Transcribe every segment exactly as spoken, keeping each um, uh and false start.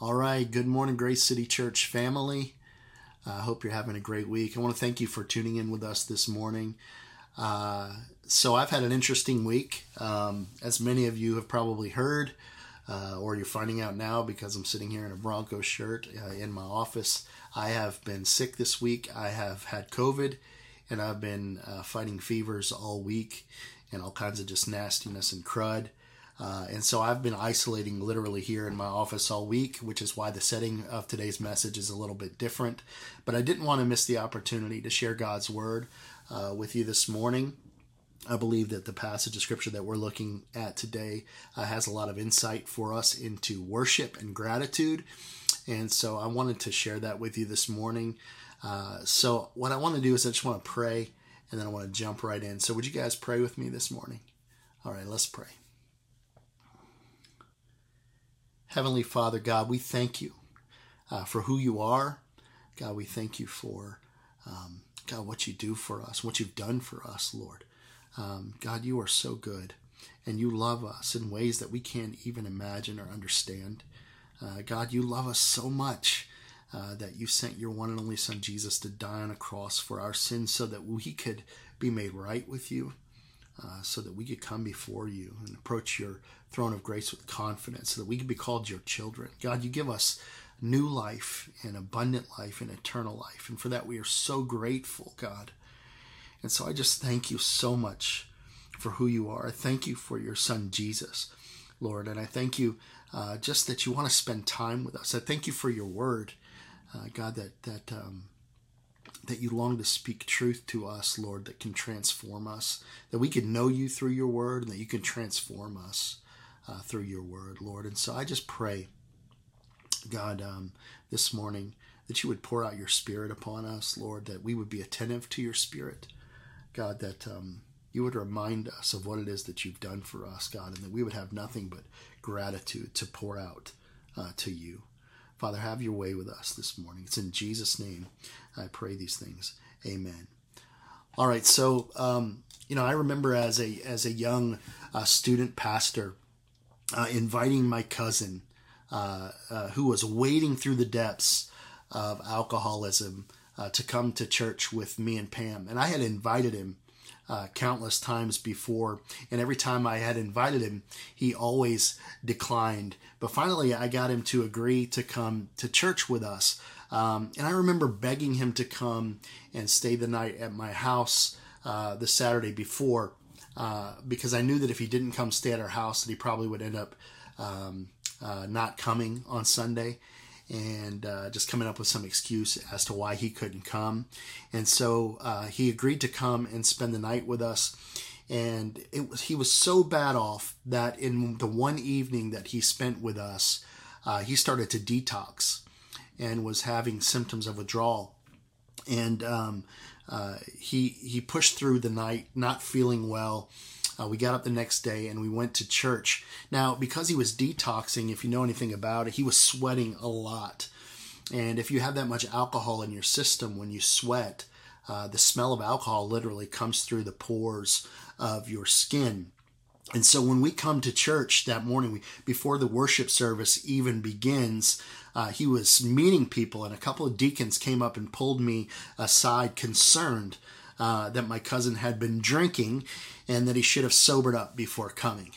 All right. Good morning, Grace City Church family. I uh, hope you're having a great week. I want to thank you for tuning in with us this morning. Uh, so I've had an interesting week. Um, as many of you have probably heard, uh, or you're finding out now because I'm sitting here in a Broncos shirt uh, in my office. I have been sick this week. I have had COVID, and I've been uh, fighting fevers all week and all kinds of just nastiness and crud. Uh, and so I've been isolating literally here in my office all week, which is why the setting of today's message is a little bit different. But I didn't want to miss the opportunity to share God's word uh, with you this morning. I believe that the passage of scripture that we're looking at today uh, has a lot of insight for us into worship and gratitude. And so I wanted to share that with you this morning. Uh, so what I want to do is I just want to pray, and then I want to jump right in. So would you guys pray with me this morning? All right, let's pray. Heavenly Father, God, we thank you uh, for who you are. God, we thank you for, um, God, what you do for us, what you've done for us, Lord. Um, God, you are so good, and you love us in ways that we can't even imagine or understand. Uh, God, you love us so much uh, that you sent your one and only Son, Jesus, to die on a cross for our sins so that we could be made right with you. Uh, so that we could come before you and approach your throne of grace with confidence, so that we could be called your children. God, you give us new life and abundant life and eternal life. And for that, we are so grateful, God. And so I just thank you so much for who you are. I thank you for your Son, Jesus, Lord. And I thank you uh, just that you want to spend time with us. I thank you for your word, uh, God, that, that, um, that you long to speak truth to us, Lord, that can transform us, that we can know you through your word, and that you can transform us uh, through your word, Lord. And so I just pray, God, um, this morning, that you would pour out your spirit upon us, Lord, that we would be attentive to your spirit, God, that um, you would remind us of what it is that you've done for us, God, and that we would have nothing but gratitude to pour out uh, to you. Father, have your way with us this morning. It's in Jesus' name I pray these things. Amen. All right, so um, you know, I remember as a as a young uh, student pastor uh, inviting my cousin uh, uh, who was wading through the depths of alcoholism uh, to come to church with me and Pam, and I had invited him Uh, countless times before, and every time I had invited him, he always declined. But finally, I got him to agree to come to church with us. Um, and I remember begging him to come and stay the night at my house uh, the Saturday before, uh, because I knew that if he didn't come stay at our house, that he probably would end up um, uh, not coming on Sunday, and uh, just coming up with some excuse as to why he couldn't come. And so uh, he agreed to come and spend the night with us. And it was, he was so bad off that in the one evening that he spent with us, uh, he started to detox and was having symptoms of withdrawal. And um, uh, he, he pushed through the night, not feeling well. Uh, we got up the next day and we went to church. Now, because he was detoxing, if you know anything about it, he was sweating a lot. And if you have that much alcohol in your system, when you sweat, uh, the smell of alcohol literally comes through the pores of your skin. And so when we come to church that morning, we, before the worship service even begins, uh, he was meeting people, and a couple of deacons came up and pulled me aside, concerned Uh, that my cousin had been drinking and that he should have sobered up before coming.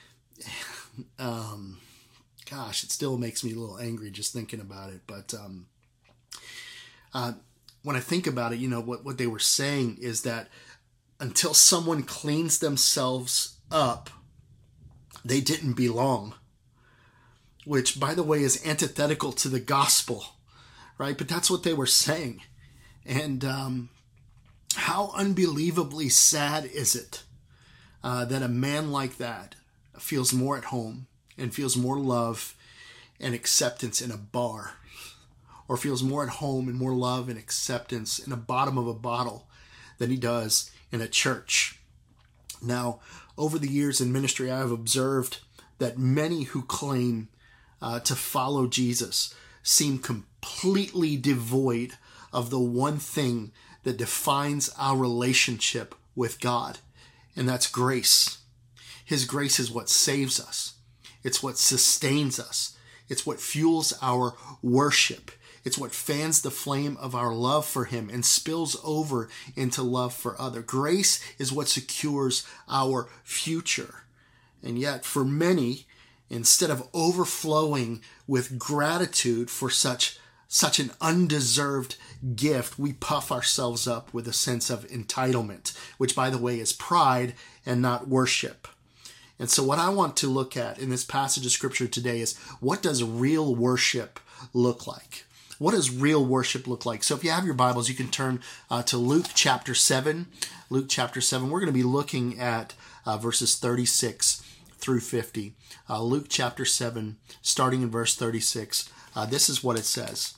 um, gosh, it still makes me a little angry just thinking about it. But um, uh, when I think about it, you know, what, what they were saying is that until someone cleans themselves up, they didn't belong. Which, by the way, is antithetical to the gospel, right? But that's what they were saying. And um how unbelievably sad is it uh, that a man like that feels more at home and feels more love and acceptance in a bar, or feels more at home and more love and acceptance in the bottom of a bottle than he does in a church. Now, over the years in ministry, I have observed that many who claim uh, to follow Jesus seem completely devoid of the one thing that defines our relationship with God, and that's grace. His grace is what saves us. It's what sustains us. It's what fuels our worship. It's what fans the flame of our love for him and spills over into love for other. Grace is what secures our future. And yet, for many, instead of overflowing with gratitude for such, such an undeserved gift, we puff ourselves up with a sense of entitlement, which, by the way, is pride and not worship. And so what I want to look at in this passage of Scripture today is, what does real worship look like? What does real worship look like? So if you have your Bibles, you can turn uh, to Luke chapter seven. Luke chapter seven. We're going to be looking at uh, verses thirty-six through fifty. Uh, Luke chapter seven, starting in verse thirty-six. Uh, this is what it says.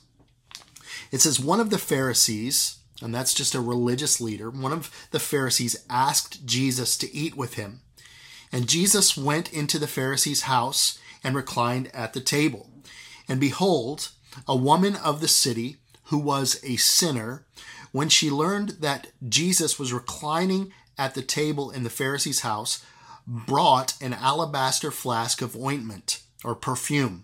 It says, one of the Pharisees, and that's just a religious leader, one of the Pharisees asked Jesus to eat with him. And Jesus went into the Pharisee's house and reclined at the table. And behold, a woman of the city who was a sinner, when she learned that Jesus was reclining at the table in the Pharisee's house, brought an alabaster flask of ointment or perfume.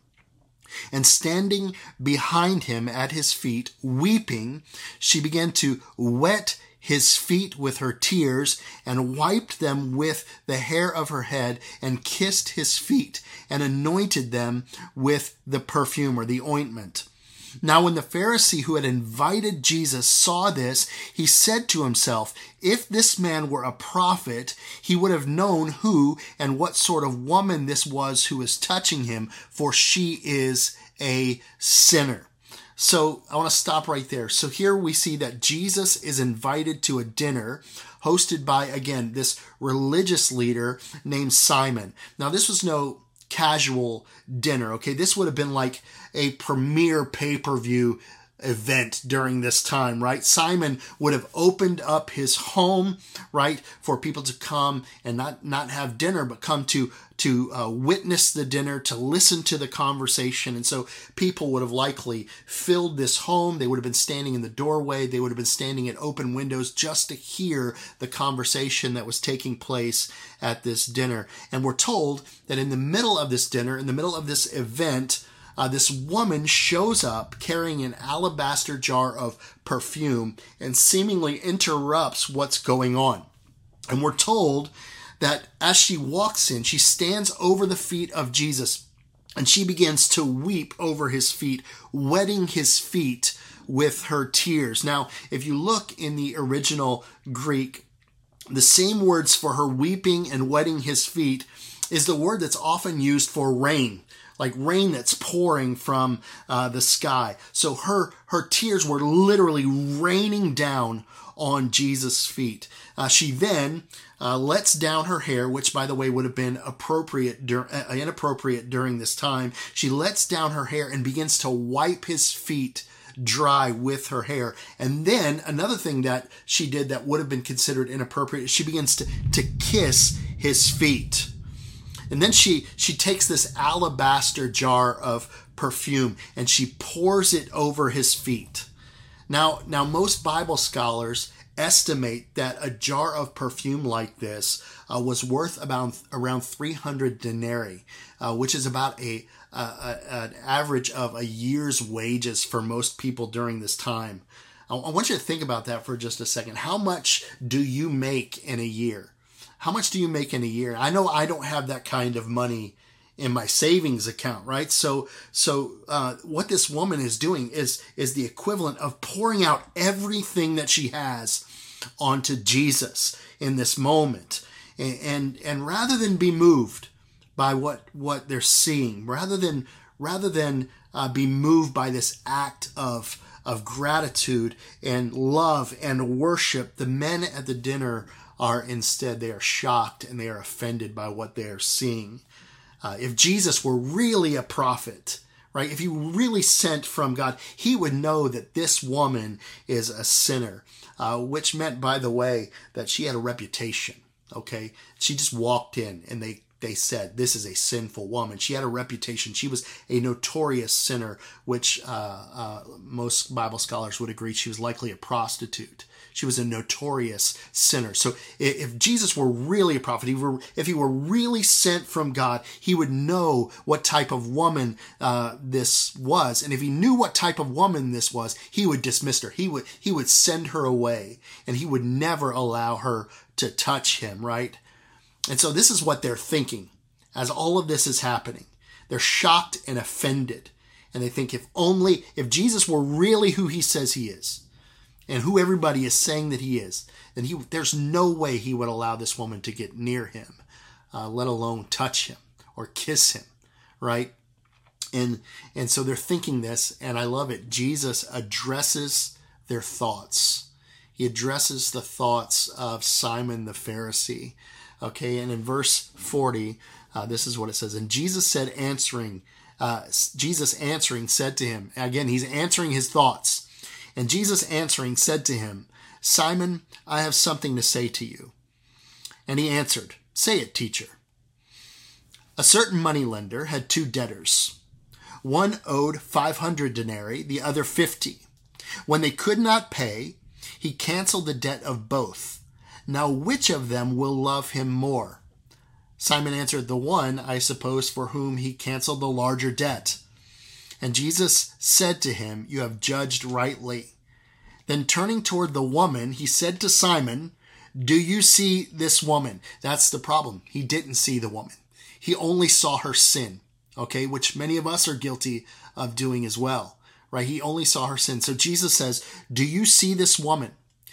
And standing behind him at his feet, weeping, she began to wet his feet with her tears and wiped them with the hair of her head and kissed his feet and anointed them with the perfume or the ointment. Now when the Pharisee who had invited Jesus saw this, he said to himself, if this man were a prophet, he would have known who and what sort of woman this was who is touching him, for she is a sinner. So I want to stop right there. So here we see that Jesus is invited to a dinner hosted by, again, this religious leader named Simon. Now this was no casual dinner, okay? This would have been like a premier pay-per-view event during this time, right? Simon would have opened up his home, right, for people to come and not, not have dinner, but come to, to uh, witness the dinner, to listen to the conversation. And so people would have likely filled this home. They would have been standing in the doorway. They would have been standing at open windows just to hear the conversation that was taking place at this dinner. And we're told that in the middle of this dinner, in the middle of this event, Uh, this woman shows up carrying an alabaster jar of perfume and seemingly interrupts what's going on. And we're told that as she walks in, she stands over the feet of Jesus and she begins to weep over his feet, wetting his feet with her tears. Now, if you look in the original Greek, the same words for her weeping and wetting his feet is the word that's often used for rain. Like rain that's pouring from uh, the sky. So her her tears were literally raining down on Jesus' feet. Uh, she then uh, lets down her hair, which, by the way, would have been appropriate dur- uh, inappropriate during this time. She lets down her hair and begins to wipe his feet dry with her hair. And then another thing that she did that would have been considered inappropriate, she begins to, to kiss his feet. And then she, she takes this alabaster jar of perfume and she pours it over his feet. Now, now most Bible scholars estimate that a jar of perfume like this uh, was worth about around three hundred denarii, uh, which is about a, a, a an average of a year's wages for most people during this time. I, I want you to think about that for just a second. How much do you make in a year? How much do you make in a year? I know I don't have that kind of money in my savings account, right? So, so uh, what this woman is doing is is the equivalent of pouring out everything that she has onto Jesus in this moment, and and, and rather than be moved by what what they're seeing, rather than rather than uh, be moved by this act of of gratitude and love and worship, the men at the dinner are instead, they are shocked and they are offended by what they are seeing. Uh, if Jesus were really a prophet, right, if he really sent from God, he would know that this woman is a sinner, uh, which meant, by the way, that she had a reputation, okay? She just walked in and they They said, this is a sinful woman. She had a reputation. She was a notorious sinner, which uh, uh, most Bible scholars would agree she was likely a prostitute. She was a notorious sinner. So if Jesus were really a prophet, if he were, if he were really sent from God, he would know what type of woman uh, this was. And if he knew what type of woman this was, he would dismiss her. He would, he would send her away, and he would never allow her to touch him, right? And so this is what they're thinking as all of this is happening. They're shocked and offended. And they think if only, if Jesus were really who he says he is, and who everybody is saying that he is, then he, there's no way he would allow this woman to get near him, uh, let alone touch him or kiss him, right? And, and so they're thinking this, and I love it. Jesus addresses their thoughts. He addresses the thoughts of Simon the Pharisee. Okay, and in verse forty, uh, this is what it says. And Jesus said, answering, uh, Jesus answering said to him, again, he's answering his thoughts. And Jesus answering said to him, Simon, I have something to say to you. And he answered, say it, teacher. A certain moneylender had two debtors. One owed five hundred denarii, the other fifty. When they could not pay, he canceled the debt of both. Now which of them will love him more? Simon answered, the one, I suppose, for whom he canceled the larger debt. And Jesus said to him, you have judged rightly. Then turning toward the woman, he said to Simon, do you see this woman? That's the problem. He didn't see the woman. He only saw her sin, okay, which many of us are guilty of doing as well, right? He only saw her sin. So Jesus says, do you see this woman?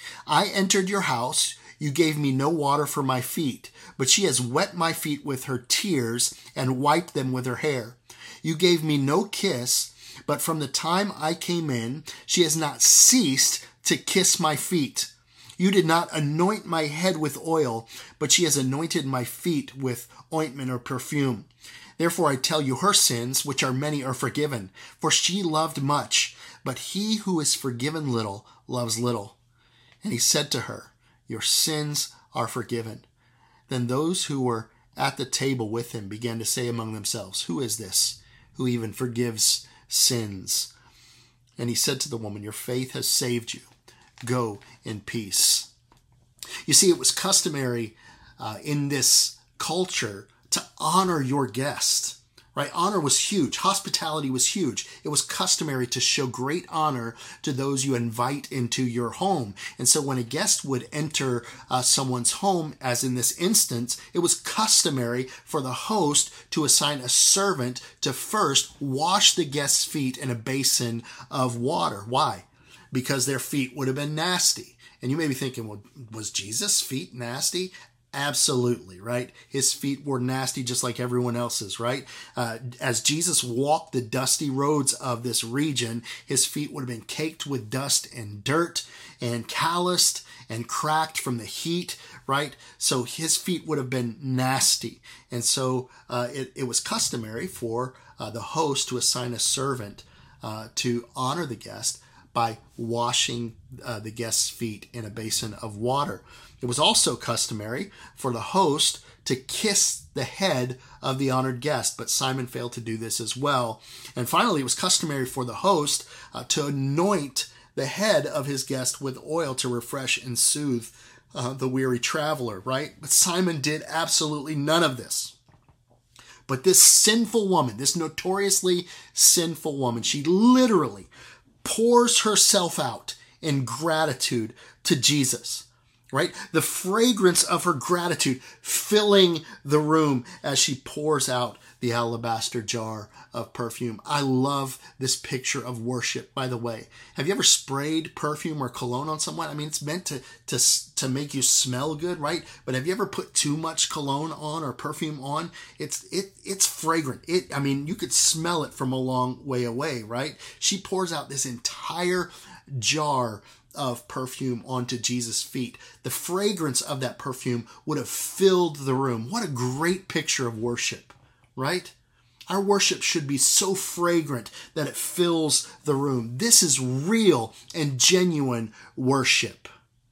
I entered your house. You gave me no water for my feet, but she has wet my feet with her tears and wiped them with her hair. You gave me no kiss, but from the time I came in, she has not ceased to kiss my feet. You did not anoint my head with oil, but she has anointed my feet with ointment or perfume. Therefore I tell you, her sins, which are many, are forgiven, for she loved much, but he who is forgiven little loves little. And he said to her, your sins are forgiven. Then those who were at the table with him began to say among themselves, who is this who even forgives sins? And he said to the woman, your faith has saved you. Go in peace. You see, it was customary uh, in this culture to honor your guest. Right? Honor was huge. Hospitality was huge. It was customary to show great honor to those you invite into your home. And so when a guest would enter uh, someone's home, as in this instance, it was customary for the host to assign a servant to first wash the guest's feet in a basin of water. Why? Because their feet would have been nasty. And you may be thinking, well, was Jesus' feet nasty? Absolutely, right? His feet were nasty just like everyone else's, right? Uh, as Jesus walked the dusty roads of this region, his feet would have been caked with dust and dirt and calloused and cracked from the heat, right? So his feet would have been nasty. And so uh, it, it was customary for uh, the host to assign a servant uh, to honor the guest by washing uh, the guest's feet in a basin of water. It was also customary for the host to kiss the head of the honored guest, but Simon failed to do this as well. And finally, it was customary for the host uh, to anoint the head of his guest with oil to refresh and soothe uh, the weary traveler, right? But Simon did absolutely none of this. But this sinful woman, this notoriously sinful woman, she literally pours herself out in gratitude to Jesus. Right? The fragrance of her gratitude filling the room as she pours out the alabaster jar of perfume. I love this picture of worship, by the way. Have you ever sprayed perfume or cologne on someone? I mean, it's meant to, to, to make you smell good, right? But have you ever put too much cologne on or perfume on? It's it it's fragrant. It I mean, you could smell it from a long way away, right? She pours out this entire jar of perfume onto Jesus' feet. The fragrance of that perfume would have filled the room. What a great picture of worship, right? Our worship should be so fragrant that it fills the room. This is real and genuine worship.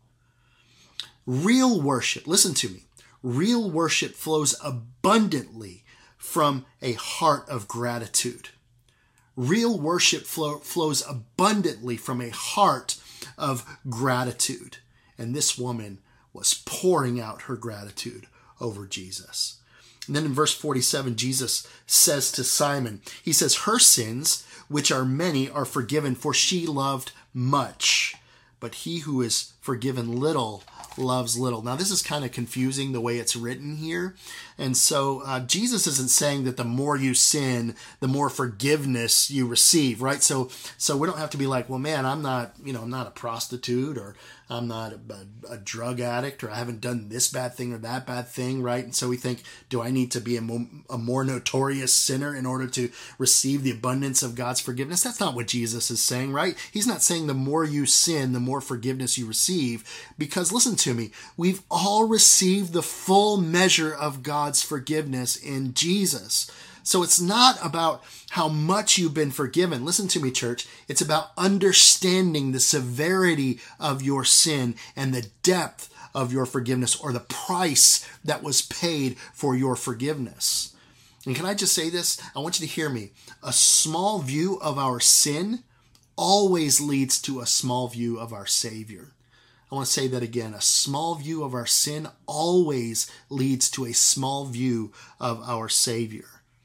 Real worship, listen to me, real worship flows abundantly from a heart of gratitude. Real worship flow, flows abundantly from a heart of gratitude. And this woman was pouring out her gratitude over Jesus. And then in verse forty-seven, Jesus says to Simon, he says, her sins, which are many, are forgiven, for she loved much. But he who is forgiven little loves little. Now, this is kind of confusing the way it's written here. And so uh, Jesus isn't saying that the more you sin, the more forgiveness you receive, right? So so we don't have to be like, well, man, I'm not, you know, I'm not a prostitute, or I'm not a, a, a drug addict, or I haven't done this bad thing or that bad thing, right? And so we think, do I need to be a, mo- a more notorious sinner in order to receive the abundance of God's forgiveness? That's not what Jesus is saying, right? He's not saying the more you sin, the more forgiveness you receive, because listen to me, we've all received the full measure of God's forgiveness in Jesus. So it's not about how much you've been forgiven. Listen to me, church. It's about understanding the severity of your sin and the depth of your forgiveness, or the price that was paid for your forgiveness. And can I just say this? I want you to hear me. A small view of our sin always leads to a small view of our Savior. I want to say that again. A small view of our sin always leads to a small view of our Savior.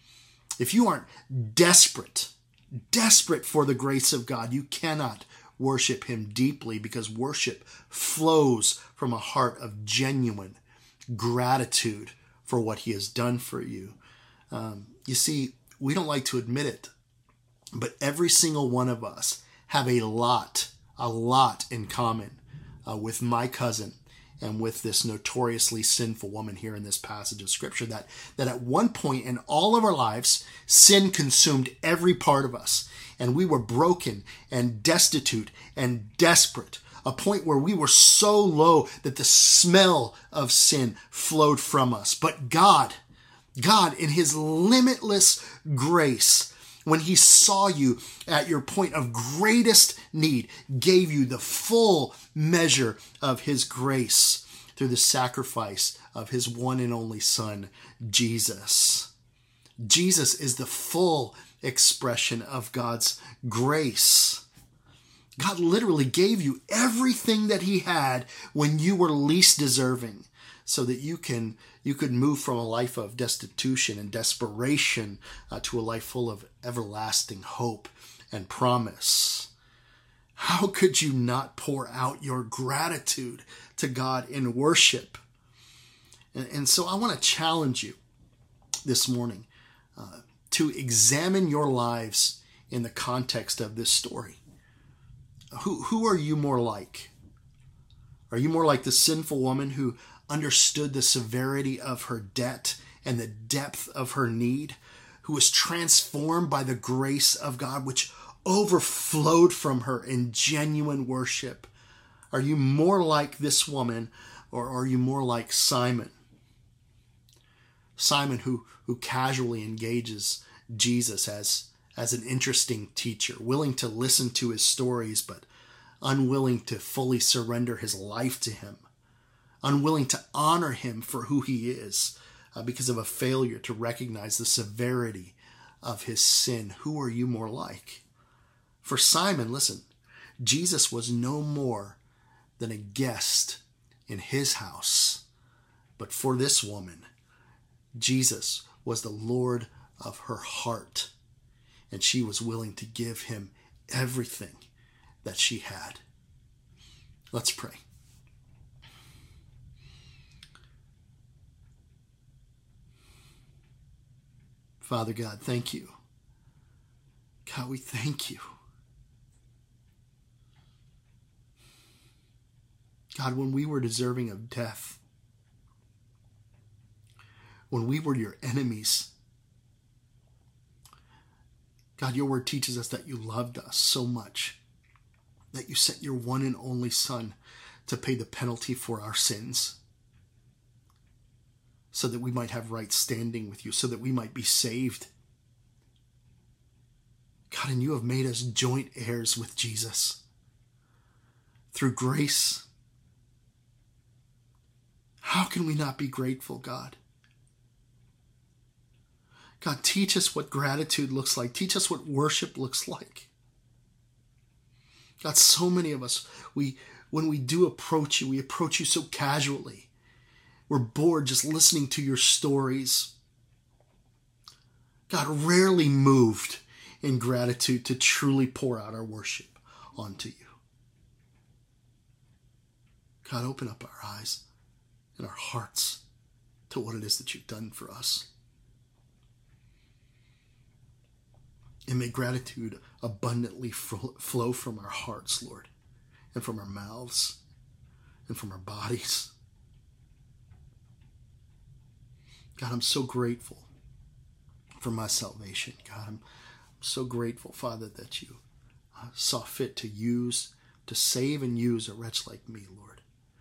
If you aren't desperate, desperate for the grace of God, you cannot worship him deeply, because worship flows from a heart of genuine gratitude for what he has done for you. Um, you see, we don't like to admit it, but every single one of us have a lot, a lot in common uh, with my cousin and with this notoriously sinful woman here in this passage of scripture, that, that at one point in all of our lives, sin consumed every part of us, and we were broken and destitute and desperate, a point where we were so low that the smell of sin flowed from us. But God, God in his limitless grace, when he saw you at your point of greatest need, gave you the full measure of his grace through the sacrifice of his one and only Son, Jesus. Jesus is the full expression of God's grace. God literally gave you everything that he had when you were least deserving, so that you can you could move from a life of destitution and desperation uh, to a life full of everlasting hope and promise. How could you not pour out your gratitude to God in worship? And, and so I want to challenge you this morning uh, to examine your lives in the context of this story. Who, who are you more like? Are you more like the sinful woman who understood the severity of her debt and the depth of her need, who was transformed by the grace of God, which overflowed from her in genuine worship? Are you more like this woman, or are you more like Simon? Simon, who, who casually engages Jesus as, as an interesting teacher, willing to listen to his stories, but unwilling to fully surrender his life to him, unwilling to honor him for who he is uh, because of a failure to recognize the severity of his sin. Who are you more like? For Simon, listen, Jesus was no more than a guest in his house. But for this woman, Jesus was the Lord of her heart, and she was willing to give him everything that she had. Let's pray. Father God, thank you. God, we thank you. God, when we were deserving of death, when we were your enemies, God, your word teaches us that you loved us so much that you sent your one and only Son to pay the penalty for our sins, so that we might have right standing with you, so that we might be saved. God, and you have made us joint heirs with Jesus through grace. How can we not be grateful, God? God, teach us what gratitude looks like. Teach us what worship looks like. God, so many of us, we when we do approach you, we approach you so casually. We're bored just listening to your stories. God, rarely moved in gratitude to truly pour out our worship onto you. God, open up our eyes and our hearts to what it is that you've done for us. And may gratitude abundantly flow from our hearts, Lord, and from our mouths, and from our bodies. God, I'm so grateful for my salvation. God, I'm so grateful, Father, that you uh, saw fit to use, to save and use a wretch like me, Lord.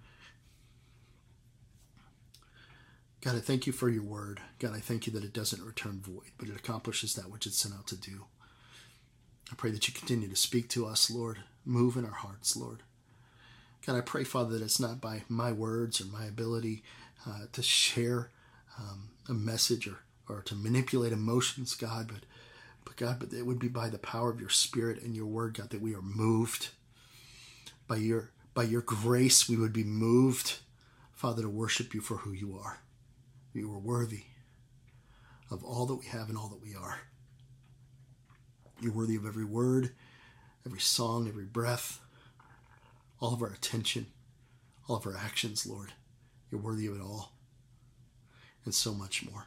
God, I thank you for your word. God, I thank you that it doesn't return void, but it accomplishes that which it's sent out to do. I pray that you continue to speak to us, Lord. Move in our hearts, Lord. God, I pray, Father, that it's not by my words or my ability uh, to share um, a message or, or to manipulate emotions, God, but, but God, but it would be by the power of your Spirit and your word, God, that we are moved. By your, by your grace, we would be moved, Father, to worship you for who you are. You are worthy of all that we have and all that we are. You're worthy of every word, every song, every breath, all of our attention, all of our actions, Lord. You're worthy of it all and so much more.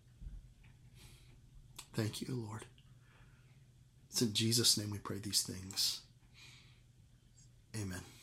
Thank you, Lord. It's in Jesus' name we pray these things. Amen.